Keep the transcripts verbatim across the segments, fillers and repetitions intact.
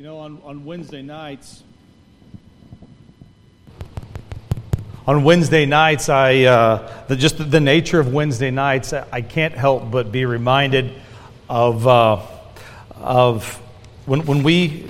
You know, on, on Wednesday nights, on Wednesday nights, I uh, the, just the nature of Wednesday nights, I can't help but be reminded of uh, of when when we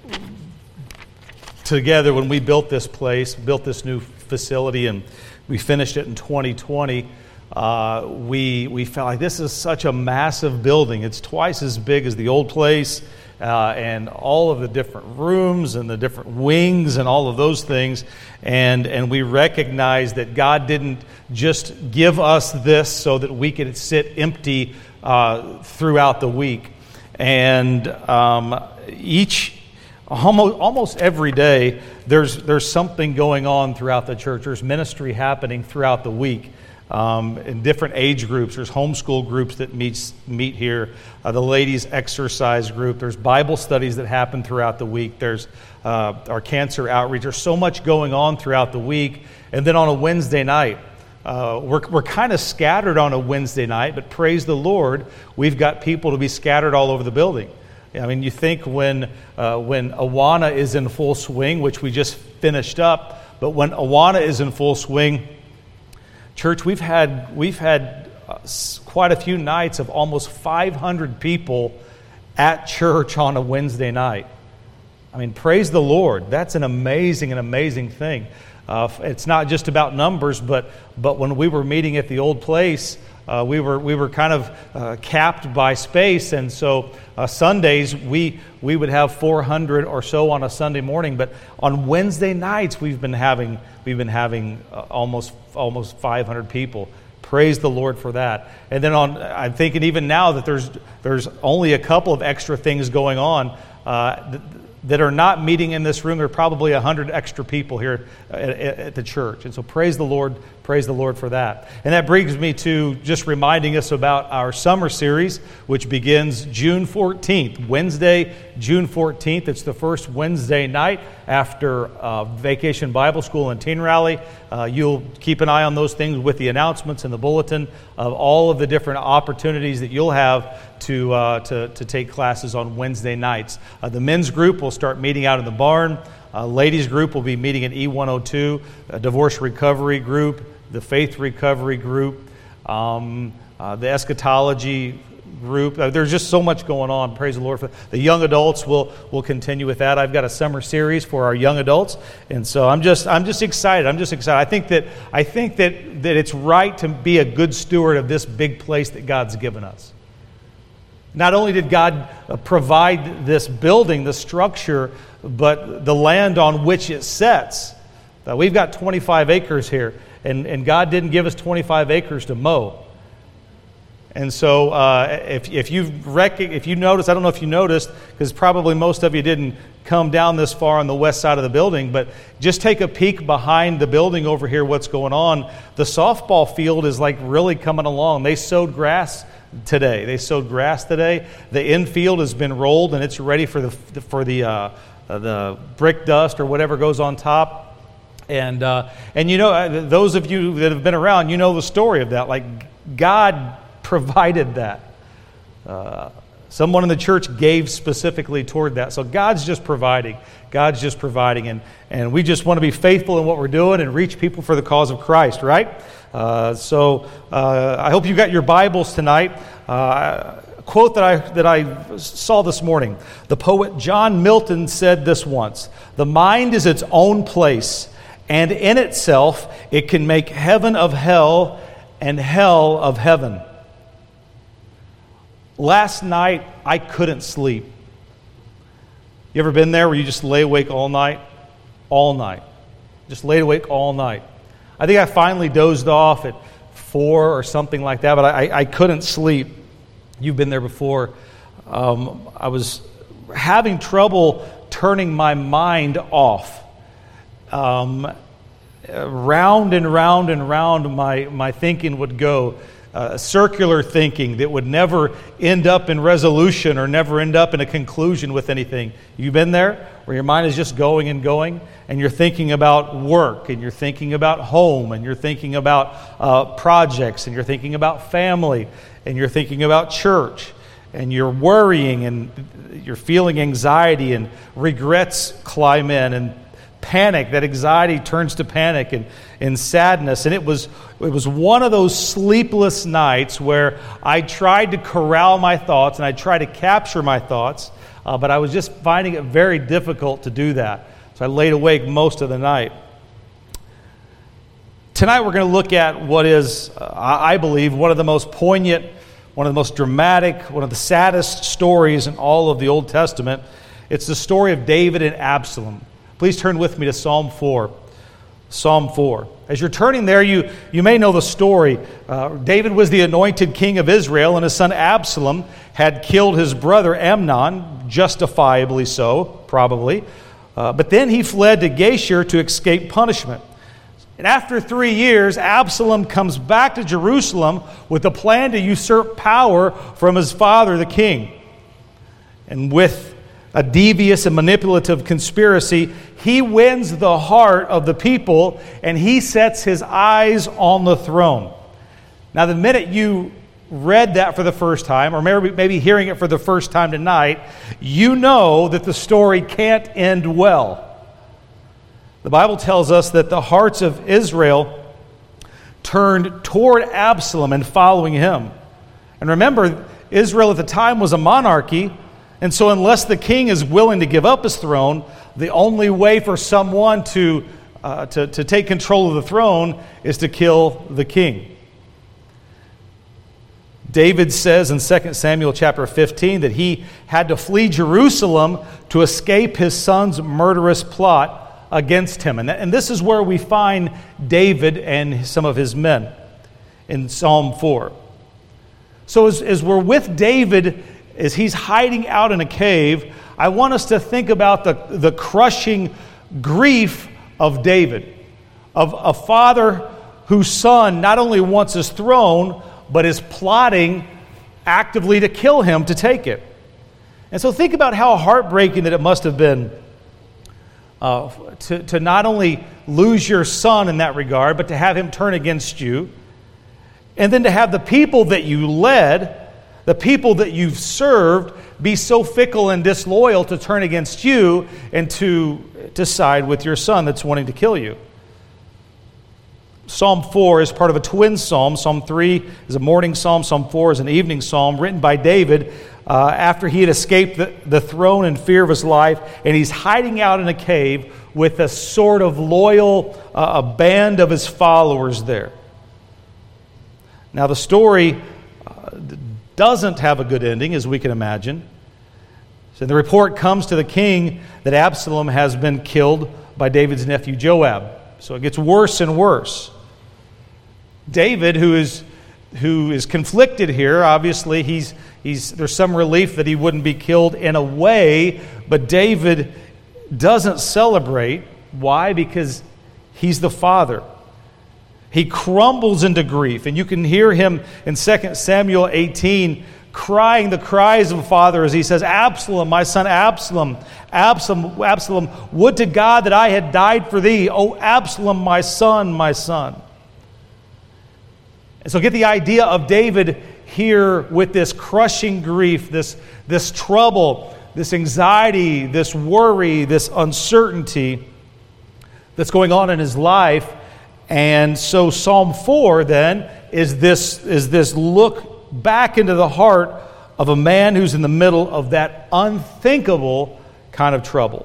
together when we built this place, built this new facility, and we finished it in twenty twenty. Uh, we we felt like this is such a massive building. It's twice as big as the old place. Uh, and all of the different rooms and the different wings and all of those things. And and we recognize that God didn't just give us this so that we could sit empty uh, throughout the week. And um, each, almost, almost every day, there's there's something going on throughout the church. There's ministry happening throughout the week. Um, in different age groups. There's homeschool groups that meets, meet here, uh, the ladies' exercise group. There's Bible studies that happen throughout the week. There's uh, our cancer outreach. There's so much going on throughout the week. And then on a Wednesday night, uh, we're, we're kind of scattered on a Wednesday night, but praise the Lord, we've got people to be scattered all over the building. I mean, you think when, uh, when Awana is in full swing, which we just finished up, but when Awana is in full swing, church, we've had we've had uh, quite a few nights of almost five hundred people at church on a Wednesday night. I mean, praise the Lord. That's an amazing, an amazing thing. Uh, it's not just about numbers, but but when we were meeting at the old place, uh, we were we were kind of uh, capped by space, and so uh, Sundays we we would have four hundred or so on a Sunday morning. But on Wednesday nights, we've been having we've been having uh, almost almost five hundred people. Praise the Lord for that. And then on, I'm thinking even now that there's there's only a couple of extra things going on uh, th- that are not meeting in this room. There are probably a hundred extra people here at, at the church. And so praise the Lord, praise the Lord for that. And that brings me to just reminding us about our summer series, which begins June fourteenth, Wednesday, June fourteenth. It's the first Wednesday night after uh, Vacation Bible School and Teen Rally. Uh, you'll keep an eye on those things with the announcements and the bulletin of all of the different opportunities that you'll have to uh, to, to take classes on Wednesday nights. Uh, the men's group will start meeting out in the barn. Uh, ladies group will be meeting at E one oh two. A divorce recovery group, the faith recovery group, um, uh, the eschatology group. Uh, there's just so much going on. Praise the Lord for the young adults. Will will continue with that. I've got a summer series for our young adults, and so I'm just I'm just excited. I'm just excited. I think that I think that that it's right to be a good steward of this big place that God's given us. Not only did God provide this building, the structure, but the land on which it sets. Uh, we've got twenty-five acres here, and, and God didn't give us twenty-five acres to mow. And so uh, if, if, you've rec- if you notice, I don't know if you noticed, because probably most of you didn't come down this far on the west side of the building, but just take a peek behind the building over here, what's going on. The softball field is like really coming along. They sowed grass today. They sowed grass today. The infield has been rolled, and it's ready for the for the uh, the brick dust or whatever goes on top. And uh, and you know, those of you that have been around, you know the story of that. Like God provided that. Uh, someone in the church gave specifically toward that. So God's just providing. God's just providing, and and we just want to be faithful in what we're doing and reach people for the cause of Christ, right? Uh, so uh, I hope you got your Bibles tonight. Uh, a quote that I that I saw this morning. The poet John Milton said this once: "The mind is its own place, and in itself it can make heaven of hell and hell of heaven." Last night I couldn't sleep. You ever been there where you just lay awake all night? All night. Just laid awake all night. I think I finally dozed off at four or something like that, but I, I couldn't sleep. You've been there before. Um, I was having trouble turning my mind off. Um, round and round and round my, my thinking would go. Uh, circular thinking that would never end up in resolution or never end up in a conclusion with anything. You've been there where your mind is just going and going, and you're thinking about work, and you're thinking about home, and you're thinking about uh, projects, and you're thinking about family, and you're thinking about church. and you're worrying, and you're feeling anxiety, and regrets climb in, and panic, that anxiety turns to panic and, and sadness. And it was it was one of those sleepless nights where I tried to corral my thoughts and I tried to capture my thoughts, uh, but I was just finding it very difficult to do that. So I laid awake most of the night. Tonight we're going to look at what is, uh, I believe, one of the most poignant, one of the most dramatic, one of the saddest stories in all of the Old Testament. It's the story of David and Absalom. Please turn with me to Psalm four. Psalm four. As you're turning there, you, you may know the story. Uh, David was the anointed king of Israel, and his son Absalom had killed his brother Amnon, justifiably so, probably. Uh, but then he fled to Geshur to escape punishment. And after three years, Absalom comes back to Jerusalem with a plan to usurp power from his father, the king. And with a devious and manipulative conspiracy, he wins the heart of the people, and he sets his eyes on the throne. Now, the minute you read that for the first time, or maybe, maybe hearing it for the first time tonight, you know that the story can't end well. The Bible tells us that the hearts of Israel turned toward Absalom and following him. And remember, Israel at the time was a monarchy, and so unless the king is willing to give up his throne, the only way for someone to, uh, to, to take control of the throne is to kill the king. David says in Second Samuel chapter fifteen that he had to flee Jerusalem to escape his son's murderous plot against him. And, th- and this is where we find David and some of his men in Psalm four. So as, as we're with David, as he's hiding out in a cave, I want us to think about the, the crushing grief of David, of a father whose son not only wants his throne, but is plotting actively to kill him to take it. And so think about how heartbreaking that it must have been uh, to, to not only lose your son in that regard, but to have him turn against you, and then to have the people that you led, the people that you've served, be so fickle and disloyal to turn against you and to, to side with your son that's wanting to kill you. Psalm four is part of a twin psalm. Psalm three is a morning psalm. Psalm four is an evening psalm written by David uh, after he had escaped the, the throne in fear of his life, and he's hiding out in a cave with a sort of loyal uh, a band of his followers there. Now the story uh, doesn't have a good ending, as we can imagine. So the report comes to the king that Absalom has been killed by David's nephew Joab. So it gets worse and worse. David, who is who is conflicted here, obviously he's he's there's some relief that he wouldn't be killed in a way, but David doesn't celebrate. Why? Because he's the father. He crumbles into grief, and you can hear him in Second Samuel eighteen crying the cries of a father as he says, "Absalom, my son Absalom, Absalom, Absalom, would to God that I had died for thee. O Absalom, my son, my son." And so get the idea of David here with this crushing grief, this, this trouble, this anxiety, this worry, this uncertainty that's going on in his life. And so Psalm four then is this, is this look back into the heart of a man who's in the middle of that unthinkable kind of trouble.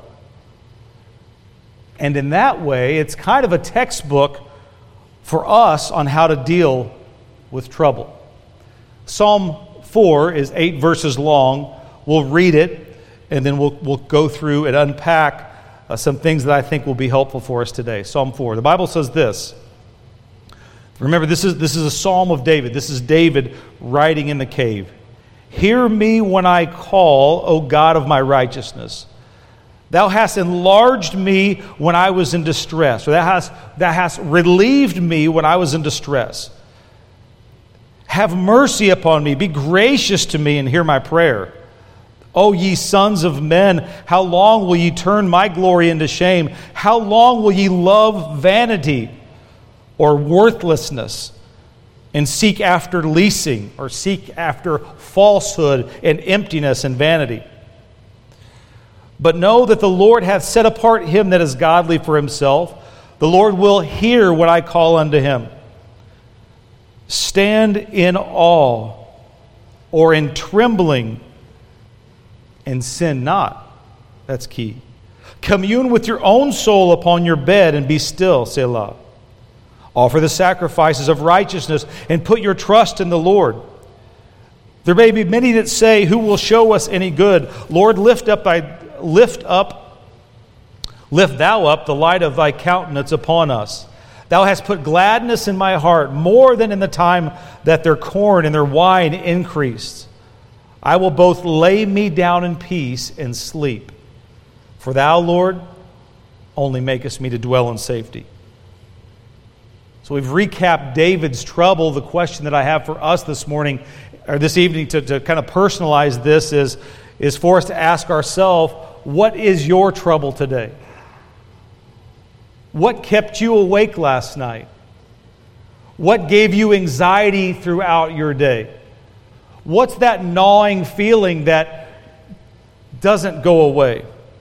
And in that way, it's kind of a textbook for us on how to deal with trouble. Psalm four is eight verses long. We'll read it, and then we'll, we'll go through and unpack uh, some things that I think will be helpful for us today. Psalm four. The Bible says this. Remember, this is, this is a psalm of David. This is David writing in the cave. "Hear me when I call, O God of my righteousness. Thou hast enlarged me when I was in distress." Or thou hast, thou hast relieved me when I was in distress. "Have mercy upon me. Be gracious to me and hear my prayer. O ye sons of men, how long will ye turn my glory into shame? How long will ye love vanity or worthlessness and seek after leasing, or seek after falsehood and emptiness and vanity. But know that the Lord hath set apart him that is godly for himself. The Lord will hear when I call unto him. Stand in awe or in trembling and sin not. That's key. Commune with your own soul upon your bed and be still, Selah. Offer the sacrifices of righteousness and put your trust in the Lord. There may be many that say, who will show us any good? Lord, lift up thy lift up, lift thou up the light of thy countenance upon us. Thou hast put gladness in my heart more than in the time that their corn and their wine increased. I will both lay me down in peace and sleep. For thou, Lord, only makest me to dwell in safety. So we've recapped David's trouble. The question that I have for us this morning, or this evening, to, to kind of personalize this is, is for us to ask ourselves, what is your trouble today? What kept you awake last night? What gave you anxiety throughout your day? What's that gnawing feeling that doesn't go away?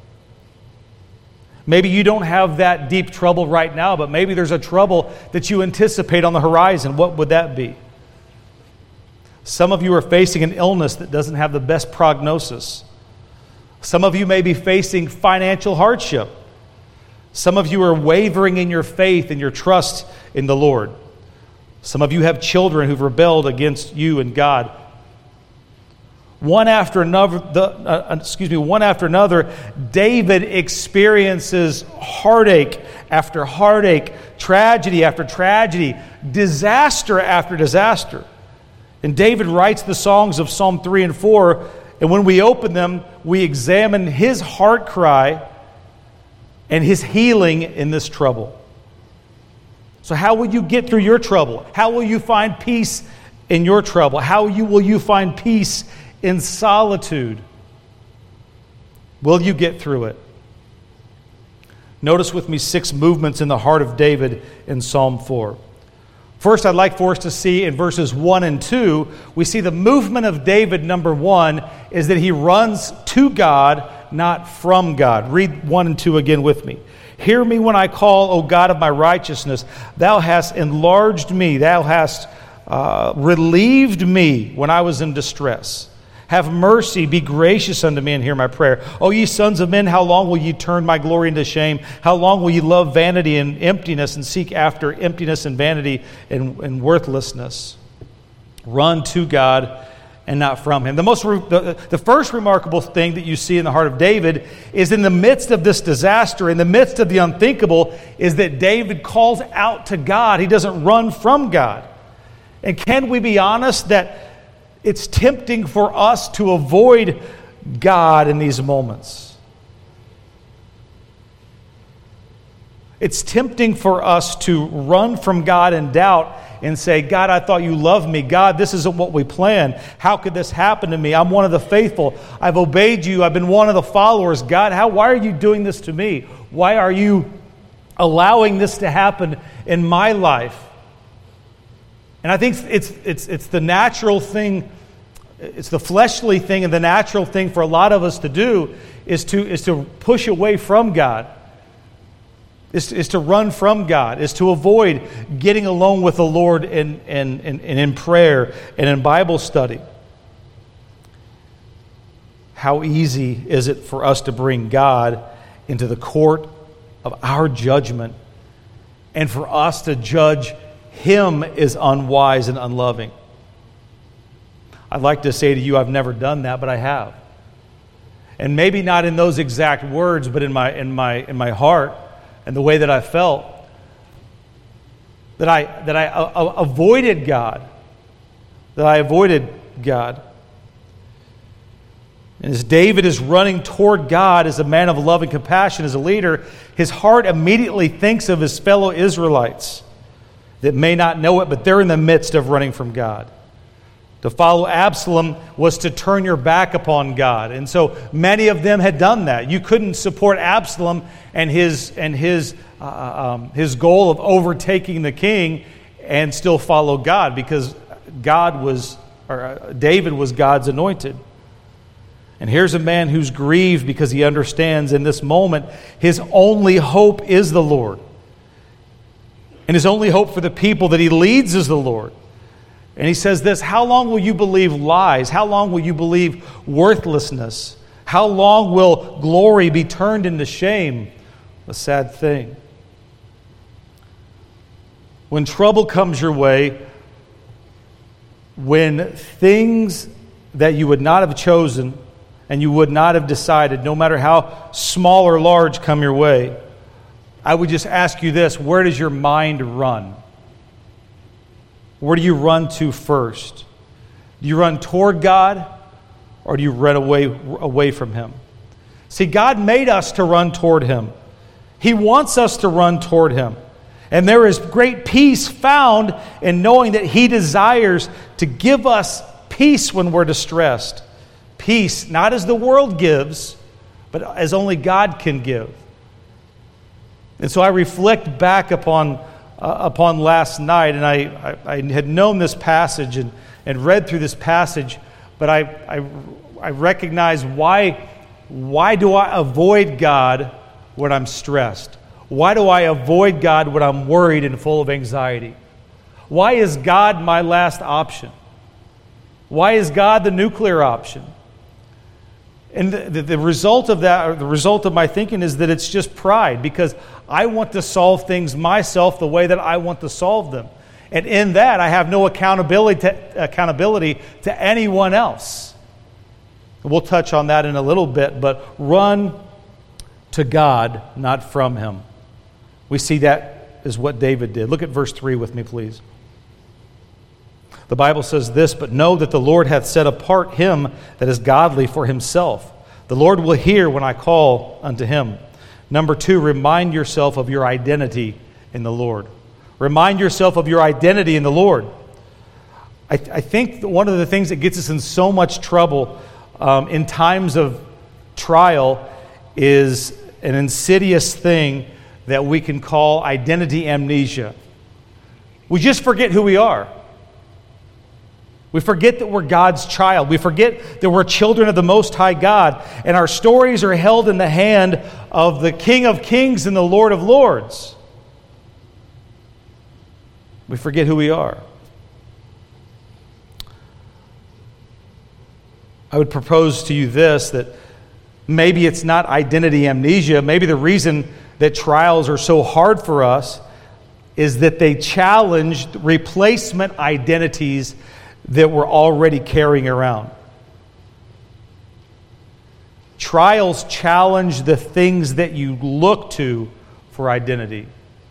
Maybe you don't have that deep trouble right now, but maybe there's a trouble that you anticipate on the horizon. What would that be? Some of you are facing an illness that doesn't have the best prognosis. Some of you may be facing financial hardship. Some of you are wavering in your faith and your trust in the Lord. Some of you have children who've rebelled against you and God. One after another, the, uh, excuse me, one after another, David experiences heartache after heartache, tragedy after tragedy, disaster after disaster. And David writes the songs of Psalm three and four, and when we open them, we examine his heart cry and his healing in this trouble. So how will you get through your trouble? How will you find peace in your trouble? How you, will you find peace in solitude? Will you get through it? Notice with me six movements in the heart of David in Psalm four. First, I'd like for us to see in verses one and two, we see the movement of David, number one, is that he runs to God, not from God. Read one and two again with me. Hear me when I call, O God of my righteousness. Thou hast enlarged me. Thou hast uh, relieved me when I was in distress. Have mercy, be gracious unto me, and hear my prayer. O ye sons of men, how long will ye turn my glory into shame? How long will ye love vanity and emptiness, and seek after emptiness and vanity and, and worthlessness? Run to God and not from him. The most, the, the first remarkable thing that you see in the heart of David is in the midst of this disaster, in the midst of the unthinkable, is that David calls out to God. He doesn't run from God. And can we be honest that it's tempting for us to avoid God in these moments? It's tempting for us to run from God in doubt and say, God, I thought you loved me. God, this isn't what we planned. How could this happen to me? I'm one of the faithful. I've obeyed you. I've been one of the followers. God, how? Why are you doing this to me? Why are you allowing this to happen in my life? And I think it's it's it's the natural thing, it's the fleshly thing and the natural thing for a lot of us to do is to is to push away from God. Is, is to run from God, is to avoid getting alone with the Lord in, in, in, in prayer and in Bible study. How easy is it for us to bring God into the court of our judgment and for us to judge Him as unwise and unloving? I'd like to say to you, I've never done that, but I have. And maybe not in those exact words, but in my in my in my heart. And the way that I felt, that I that I uh, avoided God, that I avoided God. And as David is running toward God as a man of love and compassion, as a leader, his heart immediately thinks of his fellow Israelites that may not know it, but they're in the midst of running from God. To follow Absalom was to turn your back upon God. And so many of them had done that. You couldn't support Absalom and his and his uh, um, his goal of overtaking the king and still follow God, because God was, or David was God's anointed. And here's a man who's grieved because he understands in this moment his only hope is the Lord. And his only hope for the people that he leads is the Lord. And he says this, how long will you believe lies? How long will you believe worthlessness? How long will glory be turned into shame? A sad thing. When trouble comes your way, when things that you would not have chosen and you would not have decided, no matter how small or large come your way, I would just ask you this, where does your mind run? Where do you run to first? Do you run toward God, or do you run away, away from Him? See, God made us to run toward Him. He wants us to run toward Him. And there is great peace found in knowing that He desires to give us peace when we're distressed. Peace, not as the world gives, but as only God can give. And so I reflect back upon uh, upon last night, and I, I, I had known this passage and, and read through this passage, but I, I, I recognize why, why do I avoid God when I'm stressed? Why do I avoid God when I'm worried and full of anxiety? Why is God my last option? Why is God the nuclear option? And the, the, the result of that, or the result of my thinking, is that it's just pride, because I want to solve things myself the way that I want to solve them. And in that, I have no accountability to, accountability to anyone else. We'll touch on that in a little bit, but run to God, not from Him. We see that is what David did. Look at verse three with me, please. The Bible says this, but know that the Lord hath set apart him that is godly for Himself. The Lord will hear when I call unto Him. Number two, remind yourself of your identity in the Lord. Remind yourself of your identity in the Lord. I, th- I think that one of the things that gets us in so much trouble um, in times of trial is an insidious thing that we can call identity amnesia. We just forget who we are. We forget that we're God's child. We forget that we're children of the Most High God. And our stories are held in the hand of the King of Kings and the Lord of Lords. We forget who we are. I would propose to you this, that maybe it's not identity amnesia. Maybe the reason that trials are so hard for us is that they challenge replacement identities that we're already carrying around. Trials challenge the things that you look to for identity.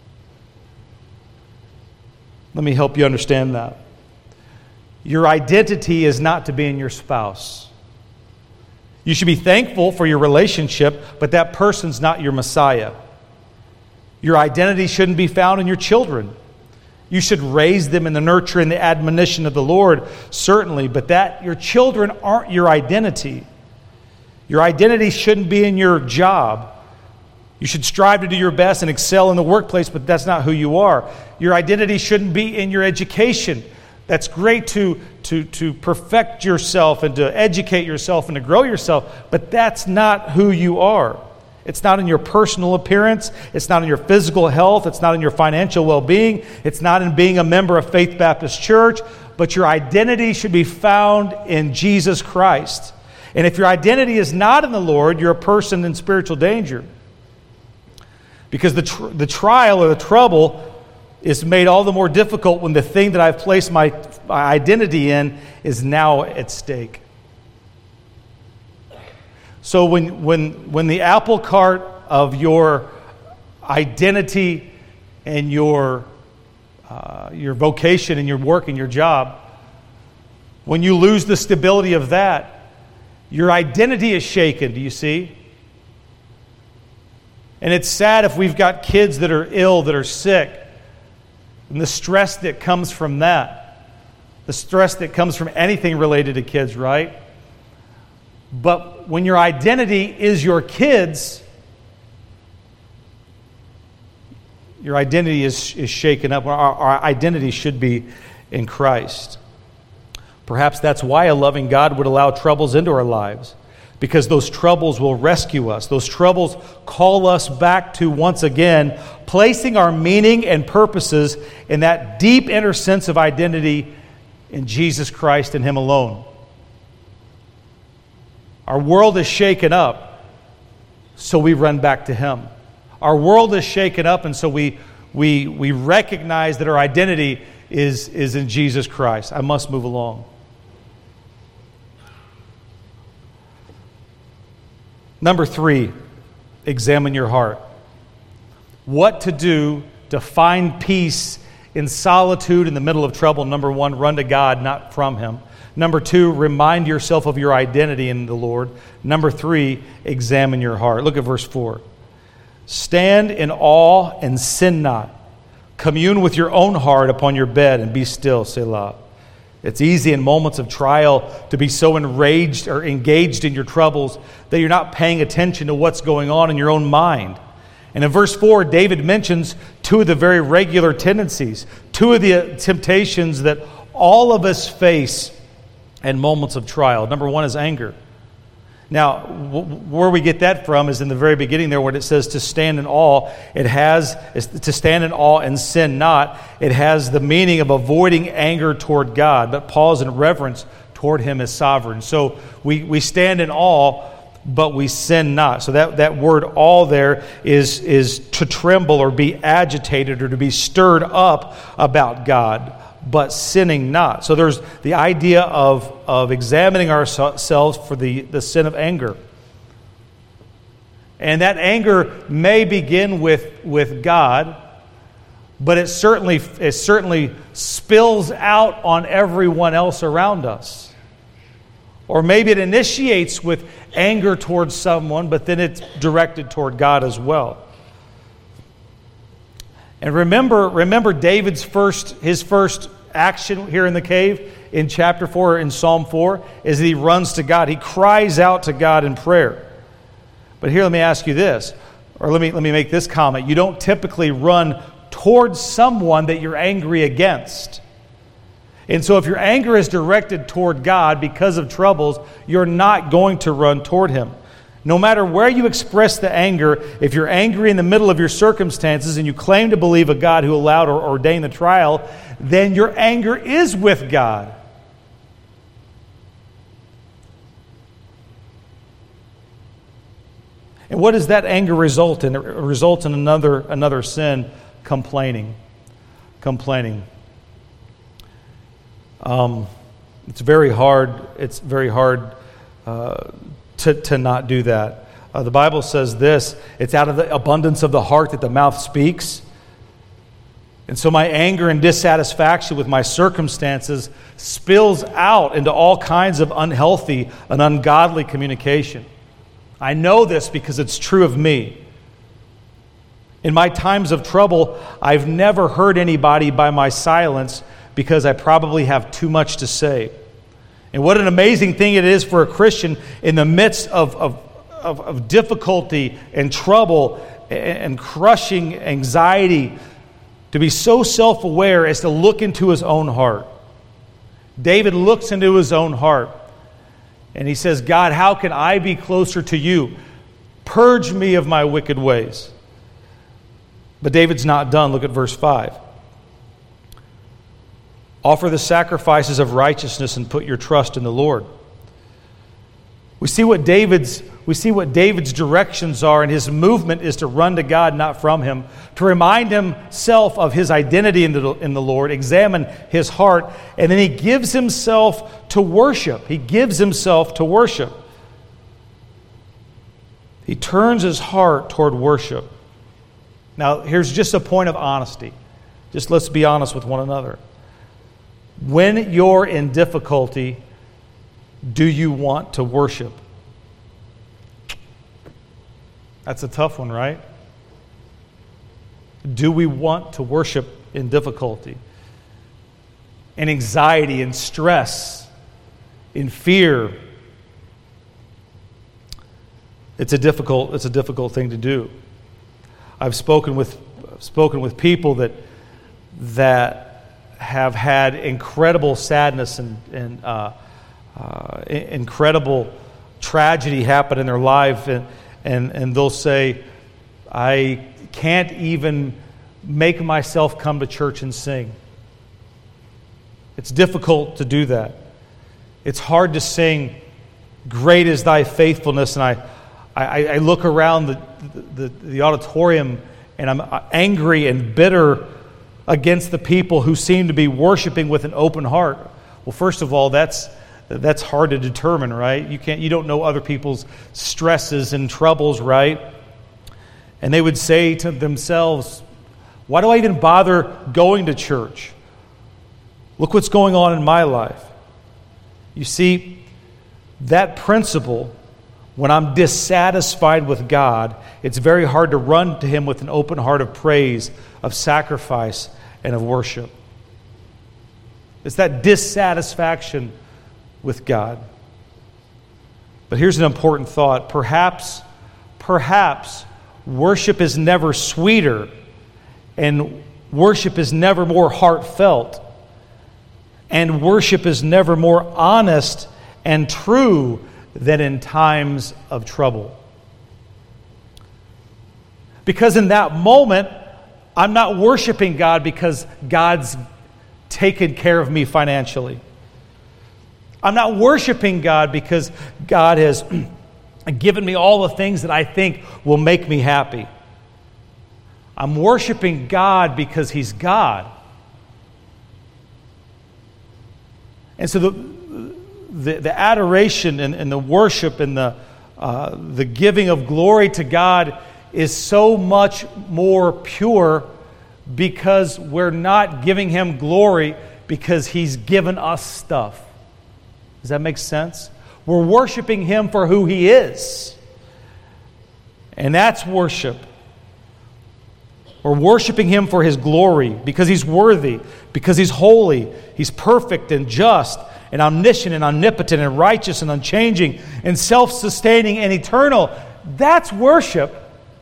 Let me help you understand that. Your identity is not to be in your spouse. You should be thankful for your relationship, but that person's not your Messiah. Your identity shouldn't be found in your children. You should raise them in the nurture and the admonition of the Lord, certainly, but that your children aren't your identity. Your identity shouldn't be in your job. You should strive to do your best and excel in the workplace, but that's not who you are. Your identity shouldn't be in your education. That's great to, to, to perfect yourself and to educate yourself and to grow yourself, but that's not who you are. It's not in your personal appearance. It's not in your physical health. It's not in your financial well-being. It's not in being a member of Faith Baptist Church. But your identity should be found in Jesus Christ. And if your identity is not in the Lord, you're a person in spiritual danger. Because the tr- the trial or the trouble is made all the more difficult when the thing that I've placed my, my identity in is now at stake. So when when when the apple cart of your identity and your uh, your vocation and your work and your job, when you lose the stability of that, your identity is shaken. Do you see? And it's sad if we've got kids that are ill, that are sick, and the stress that comes from that, the stress that comes from anything related to kids, right? But when your identity is your kids, Your identity is, is shaken up. Our, our identity should be in Christ. Perhaps that's why a loving God would allow troubles into our lives, because those troubles will rescue us. Those troubles call us back to, once again, placing our meaning and purposes in that deep inner sense of identity in Jesus Christ and Him alone. Our world is shaken up, so we run back to Him. Our world is shaken up, and so we we we recognize that our identity is, is in Jesus Christ. I must move along. Number three, examine your heart. What to do to find peace in solitude in the middle of trouble. Number one, run to God, not from Him. Number two, remind yourself of your identity in the Lord. Number three, examine your heart. Look at verse four. Stand in awe and sin not. Commune with your own heart upon your bed and be still, Selah. It's easy in moments of trial to be so enraged or engaged in your troubles that you're not paying attention to what's going on in your own mind. And in verse four, David mentions two of the very regular tendencies, two of the temptations that all of us face in moments of trial. Number one is anger. Now, where we get that from is in the very beginning there when it says to stand in awe. It has, to stand in awe and sin not. It has the meaning of avoiding anger toward God, but pause in reverence toward Him as sovereign. So we, we stand in awe, but we sin not. So that, that word awe there is, is to tremble or be agitated or to be stirred up about God, but sinning not. So there's the idea of, of examining ourselves for the, the sin of anger. And that anger may begin with, with God, but it certainly, it certainly spills out on everyone else around us. Or maybe it initiates with anger towards someone, but then it's directed toward God as well. And remember, remember David's first, his first action here in the cave in chapter four, in Psalm four, is that he runs to God. He cries out to God in prayer. But here, let me ask you this, or let me let me make this comment. You don't typically run towards someone that you're angry against. And so if your anger is directed toward God because of troubles, you're not going to run toward Him. No matter where you express the anger, if you're angry in the middle of your circumstances and you claim to believe a God who allowed or ordained the trial, then your anger is with God. And what does that anger result in? It results in another, another sin, complaining. Complaining. Um, it's very hard. It's very hard uh, to, to not do that. Uh, the Bible says this, it's out of the abundance of the heart that the mouth speaks. And so my anger and dissatisfaction with my circumstances spills out into all kinds of unhealthy and ungodly communication. I know this because it's true of me. In my times of trouble, I've never hurt anybody by my silence because I probably have too much to say. And what an amazing thing it is for a Christian in the midst of, of, of, of difficulty and trouble and crushing anxiety to be so self-aware as to look into his own heart. David looks into his own heart and he says, God, how can I be closer to you? Purge me of my wicked ways. But David's not done. Look at verse five. Offer the sacrifices of righteousness and put your trust in the Lord. We see what David's we see what David's directions are, and his movement is to run to God, not from Him, to remind himself of his identity in the, in the Lord, examine his heart, and then he gives himself to worship. He gives himself to worship. He turns his heart toward worship. Now, here's just a point of honesty. Just let's be honest with one another. When you're in difficulty, do you want to worship? That's a tough one, right? Do we want to worship in difficulty, in anxiety, in stress, in fear? It's a difficult, it's a difficult thing to do. I've spoken with I've spoken with people that that have had incredible sadness and, and uh, uh, incredible tragedy happen in their life, and, and, and they'll say, I can't even make myself come to church and sing. It's difficult to do that. It's hard to sing, Great is Thy Faithfulness, and I, I, I look around the, the, the auditorium and I'm angry and bitter against the people who seem to be worshiping with an open heart. Well, first of all, that's that's hard to determine, right? You can't, you don't know other people's stresses and troubles, right? And they would say to themselves, why do I even bother going to church? Look what's going on in my life. You see, that principle, when I'm dissatisfied with God, it's very hard to run to Him with an open heart of praise, of sacrifice, and of worship. It's that dissatisfaction with God. But here's an important thought. Perhaps, perhaps worship is never sweeter and worship is never more heartfelt and worship is never more honest and true than in times of trouble. Because in that moment, I'm not worshiping God because God's taken care of me financially. I'm not worshiping God because God has given me all the things that I think will make me happy. I'm worshiping God because He's God. And so the the, the adoration and, and the worship and the uh, the giving of glory to God is so much more pure because we're not giving Him glory because He's given us stuff. Does that make sense? We're worshiping Him for who He is. And that's worship. We're worshiping Him for His glory because He's worthy, because He's holy, He's perfect and just and omniscient and omnipotent and righteous and unchanging and self-sustaining and eternal. That's worship.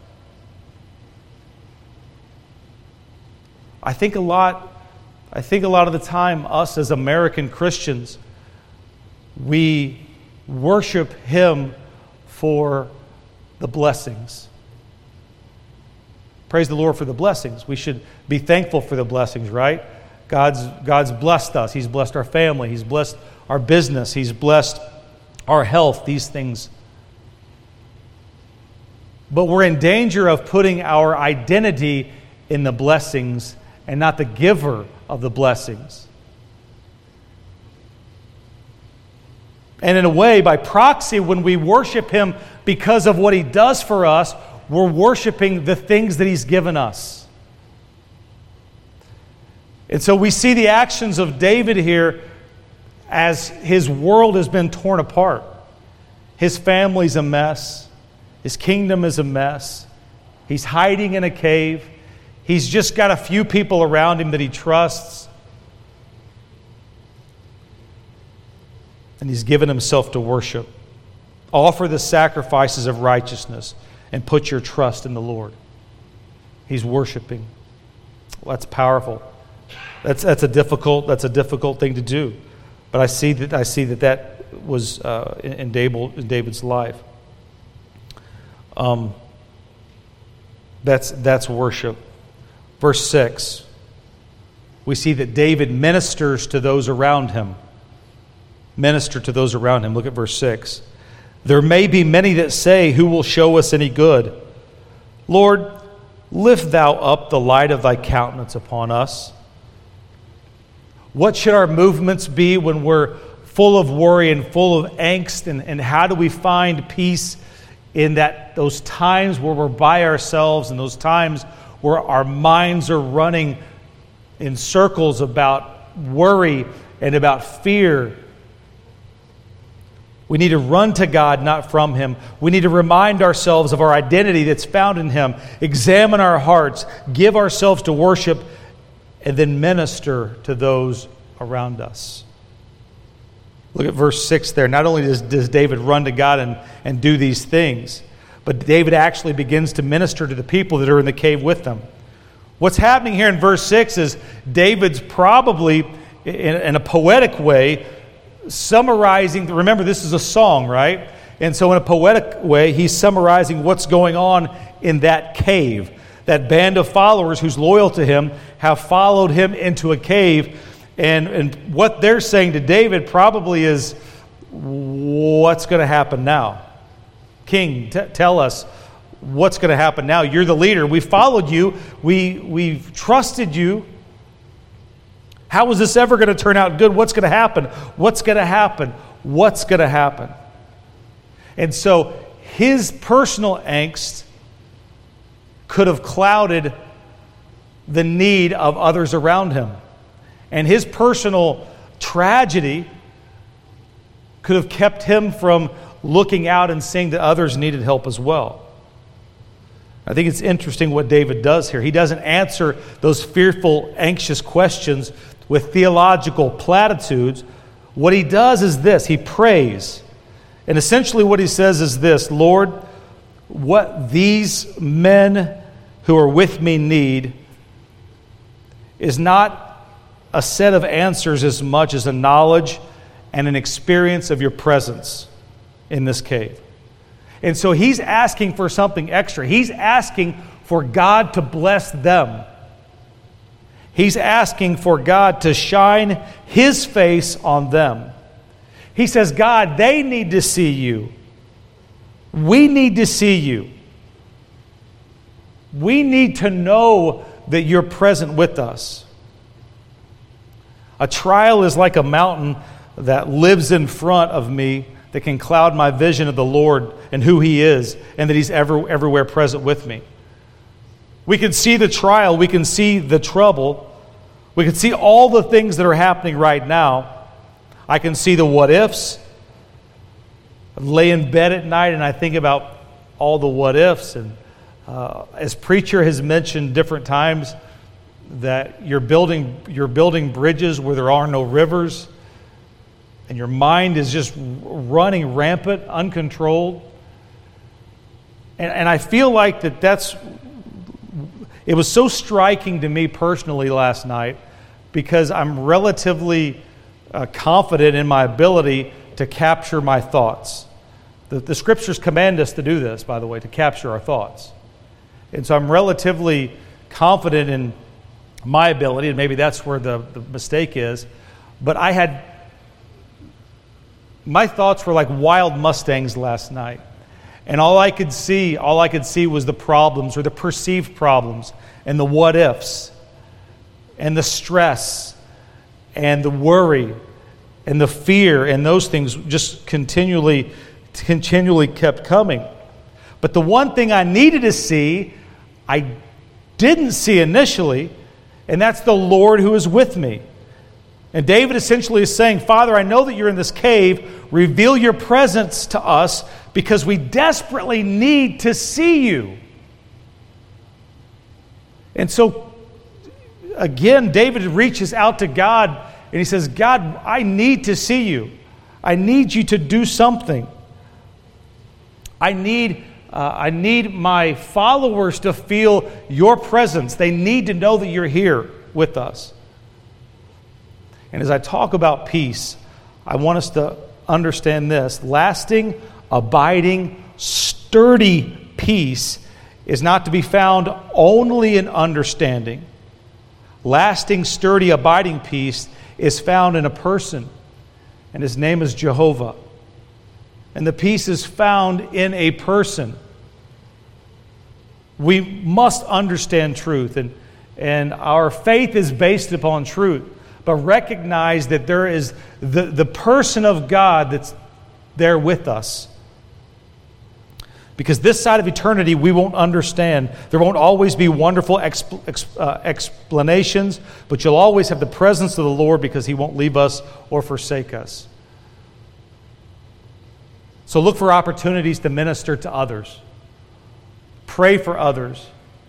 I think a lot, I think a lot of the time, us as American Christians, we worship Him for the blessings. Praise the Lord for the blessings. We should be thankful for the blessings, right? God's, God's blessed us. He's blessed our family. He's blessed our business. He's blessed our health, these things. But we're in danger of putting our identity in the blessings and not the giver of the blessings. And in a way, by proxy, when we worship Him because of what He does for us, we're worshiping the things that He's given us. And so we see the actions of David here as his world has been torn apart. His family's a mess. His kingdom is a mess. He's hiding in a cave. He's just got a few people around him that he trusts. And he's given himself to worship. Offer the sacrifices of righteousness and put your trust in the Lord. He's worshiping. Well, that's powerful. That's that's a difficult that's a difficult thing to do, but I see that I see that that was uh, in, in, David, in David's life. Um, that's that's worship. Verse six. We see that David ministers to those around him. Minister to those around him. Look at verse six. There may be many that say, who will show us any good? Lord, lift Thou up the light of Thy countenance upon us. What should our movements be when we're full of worry and full of angst? And, and how do we find peace in that those times where we're by ourselves and those times where our minds are running in circles about worry and about fear? We need to run to God, not from Him. We need to remind ourselves of our identity that's found in Him. Examine our hearts, give ourselves to worship, and then minister to those around us. Look at verse six there. Not only does, does David run to God and, and do these things, but David actually begins to minister to the people that are in the cave with them. What's happening here in verse six is David's probably, in, in a poetic way, summarizing. Remember, this is a song, right? And so in a poetic way, he's summarizing what's going on in that cave. That band of followers who's loyal to him have followed him into a cave. And, and what they're saying to David probably is, what's going to happen now? King, t- tell us what's going to happen now. You're the leader. We followed you. We, we've trusted you. How is this ever going to turn out good? What's going to happen? What's going to happen? What's going to happen? And so his personal angst could have clouded the need of others around him. And his personal tragedy could have kept him from looking out and seeing that others needed help as well. I think it's interesting what David does here. He doesn't answer those fearful, anxious questions with theological platitudes. What he does is this. He prays. And essentially what he says is this: Lord, what these men who are with me need is not a set of answers as much as a knowledge and an experience of your presence in this cave. And so he's asking for something extra. He's asking for God to bless them. He's asking for God to shine His face on them. He says, God, they need to see you. We need to see you. We need to know that you're present with us. A trial is like a mountain that lives in front of me that can cloud my vision of the Lord and who He is, and that He's ever, everywhere present with me. We can see the trial. We can see the trouble. We can see all the things that are happening right now. I can see the what-ifs. I lay in bed at night and I think about all the what-ifs. And uh, as preacher has mentioned different times, that you're building, you're building bridges where there are no rivers. And your mind is just running rampant, uncontrolled. And, and I feel like that that's... It was so striking to me personally last night because I'm relatively uh, confident in my ability to capture my thoughts. The, the Scriptures command us to do this, by the way, to capture our thoughts. And so I'm relatively confident in my ability, and maybe that's where the, the mistake is. But I had... My thoughts were like wild Mustangs last night. And all I could see, all I could see was the problems or the perceived problems and the what-ifs and the stress and the worry and the fear, and those things just continually, continually kept coming. But the one thing I needed to see, I didn't see initially, and that's the Lord who is with me. And David essentially is saying, Father, I know that you're in this cave. Reveal your presence to us because we desperately need to see you. And so, again, David reaches out to God and he says, God, I need to see you. I need you to do something. I need, uh, I need my followers to feel your presence. They need to know that you're here with us. And as I talk about peace, I want us to understand this. Lasting, abiding, sturdy peace is not to be found only in understanding. Lasting, sturdy, abiding peace is found in a person, and His name is Jehovah. And the peace is found in a person. We must understand truth, and, and our faith is based upon truth. But recognize that there is the, the person of God that's there with us. Because this side of eternity we won't understand. There won't always be wonderful exp, ex, uh, explanations, but you'll always have the presence of the Lord because He won't leave us or forsake us. So look for opportunities to minister to others. Pray for others.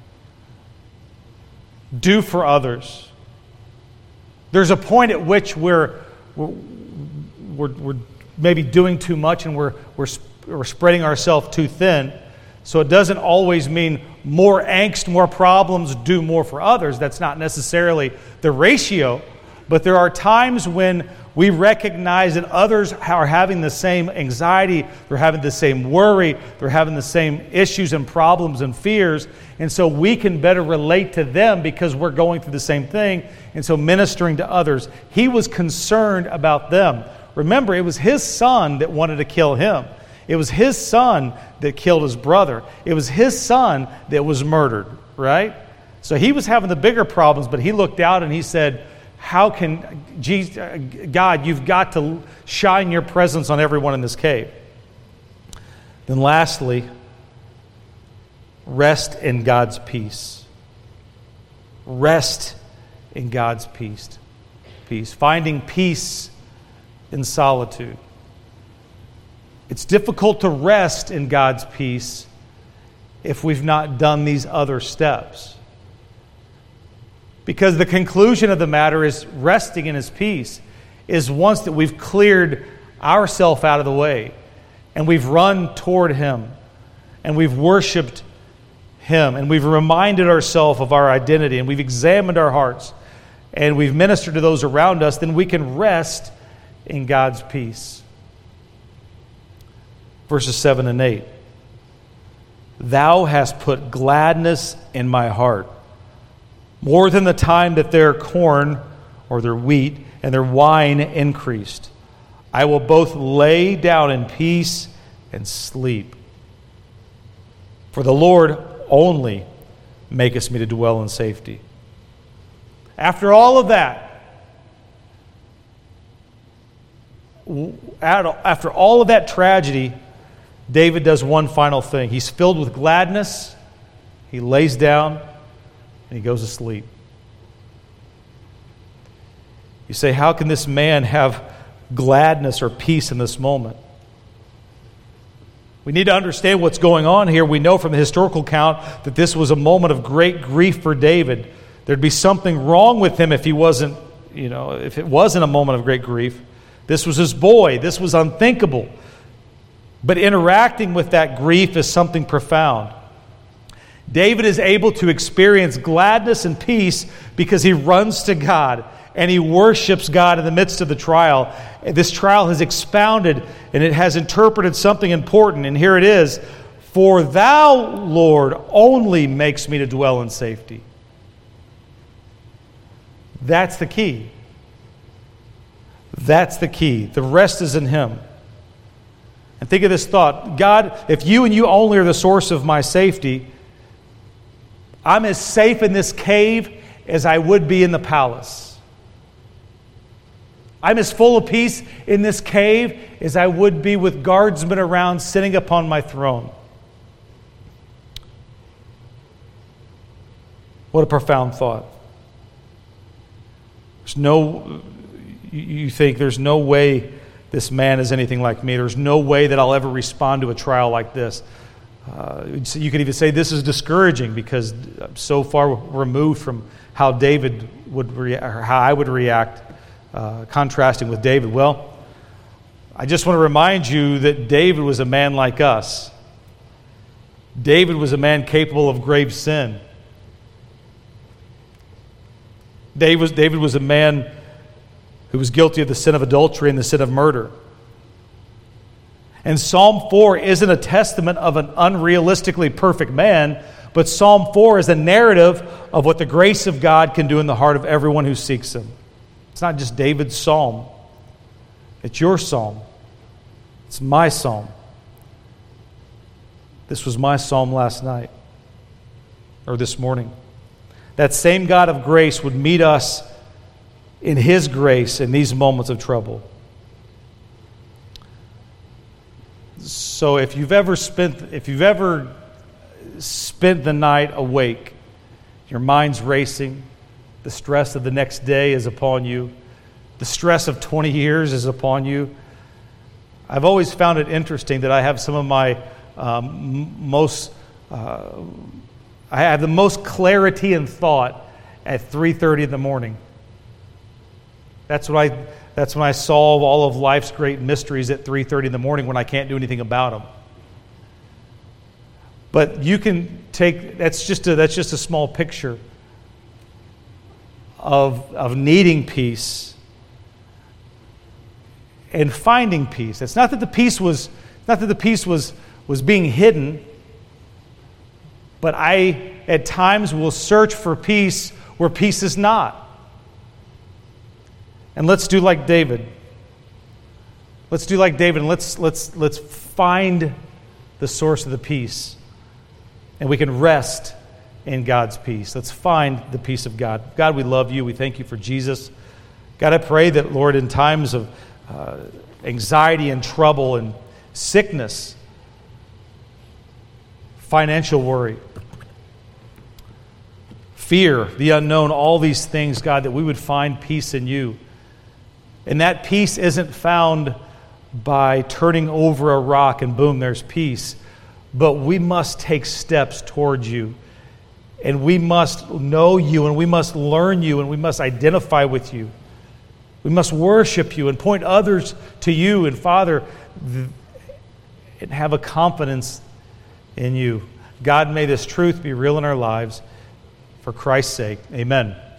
Do for others. There's a point at which we're, we're, we're, we're maybe doing too much and we're, we're, we're spreading ourselves too thin. So it doesn't always mean more angst, more problems, do more for others. That's not necessarily the ratio. But there are times when we recognize that others are having the same anxiety, they're having the same worry, they're having the same issues and problems and fears. And so we can better relate to them because we're going through the same thing. And so ministering to others, he was concerned about them. Remember, it was his son that wanted to kill him. It was his son that killed his brother. It was his son that was murdered, right? So he was having the bigger problems, but he looked out and he said, how can, Jesus, God, you've got to shine your presence on everyone in this cave. Then lastly, rest in God's peace. Rest in God's peace. Peace. Finding peace in solitude. It's difficult to rest in God's peace if we've not done these other steps. Because the conclusion of the matter is resting in His peace is once that we've cleared ourselves out of the way and we've run toward Him and we've worshiped Him and we've reminded ourselves of our identity and we've examined our hearts and we've ministered to those around us, then we can rest in God's peace. Verses seven and eight. Thou hast put gladness in my heart, more than the time that their corn or their wheat and their wine increased. I will both lay down in peace and sleep. For the Lord only maketh me to dwell in safety. After all of that, after all of that tragedy, David does one final thing. He's filled with gladness. He lays down and he goes to sleep. You say, how can this man have gladness or peace in this moment? We need to understand what's going on here. We know from the historical account that this was a moment of great grief for David. There'd be something wrong with him if he wasn't, you know, if it wasn't a moment of great grief. This was his boy. This was unthinkable. But interacting with that grief is something profound. David is able to experience gladness and peace because he runs to God and he worships God in the midst of the trial. This trial has expounded and it has interpreted something important. And here it is. For thou, Lord, only makes me to dwell in safety. That's the key. That's the key. The rest is in Him. And think of this thought. God, if you and you only are the source of my safety, I'm as safe in this cave as I would be in the palace. I'm as full of peace in this cave as I would be with guardsmen around sitting upon my throne. What a profound thought. There's no, you think there's no way this man is anything like me. There's no way that I'll ever respond to a trial like this. Uh, you could even say this is discouraging because I'm so far removed from how David would react, or how I would react, uh, contrasting with David. Well, I just want to remind you that David was a man like us. David was a man capable of grave sin. David was, David was a man who was guilty of the sin of adultery and the sin of murder. And Psalm four isn't a testament of an unrealistically perfect man, but Psalm four is a narrative of what the grace of God can do in the heart of everyone who seeks Him. It's not just David's psalm. It's your psalm. It's my psalm. This was my psalm last night, or this morning. That same God of grace would meet us in His grace in these moments of trouble. So if you've ever spent if you've ever spent the night awake, your mind's racing, the stress of the next day is upon you, the stress of twenty years is upon you. I've always found it interesting that I have some of my um, most uh, I have the most clarity in thought at three thirty in the morning. That's when I that's when I solve all of life's great mysteries at three thirty in the morning when I can't do anything about them. But you can take, that's just a, that's just a small picture of, of needing peace and finding peace. It's not that the peace was, not that the peace was, was being hidden, but I, at times, will search for peace where peace is not. And let's do like David. Let's do like David, and let's let's let's find the source of the peace. And we can rest in God's peace. Let's find the peace of God. God, we love you. We thank you for Jesus. God, I pray that, Lord, in times of uh, anxiety and trouble and sickness, financial worry, fear, the unknown, all these things, God, that we would find peace in you. And that peace isn't found by turning over a rock and boom, there's peace. But we must take steps towards you. And we must know you, and we must learn you, and we must identify with you. We must worship you and point others to you. And Father, th- and have a confidence in you. God, may this truth be real in our lives. For Christ's sake, amen.